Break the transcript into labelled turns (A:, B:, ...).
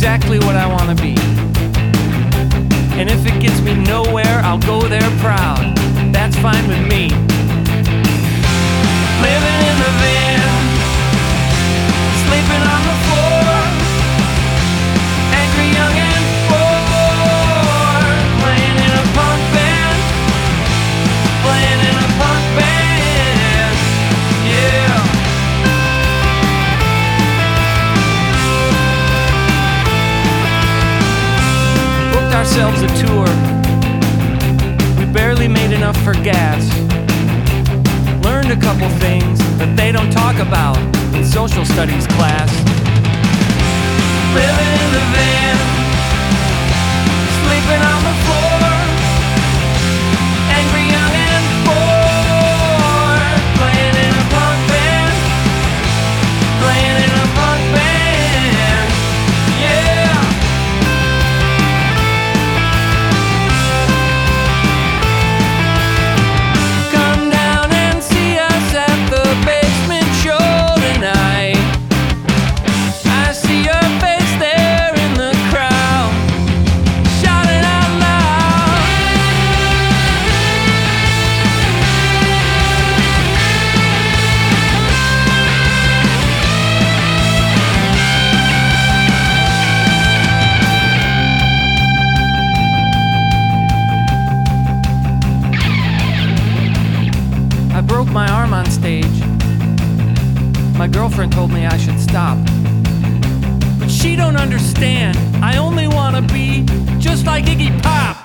A: exactly what I want to be. And if it gets me nowhere, I'll go there proud. That's fine with me. Living in the van, sleeping on the floor, angry, young and bored, playing in a punk band, playing in a punk band, yeah. Booked ourselves a tour. We barely made enough for gas. Learned a couple things that they don't talk about in social studies class. Living in the van, sleeping on the floor, angry, young and bored, playing in a punk band, playing in a punk band, yeah. Come down and see us at the basement show tonight. I see your face there in the crowd, shouting out loud. I broke my arm on stage. My girlfriend told me I should stop. But she don't understand. I only wanna be just like Iggy Pop.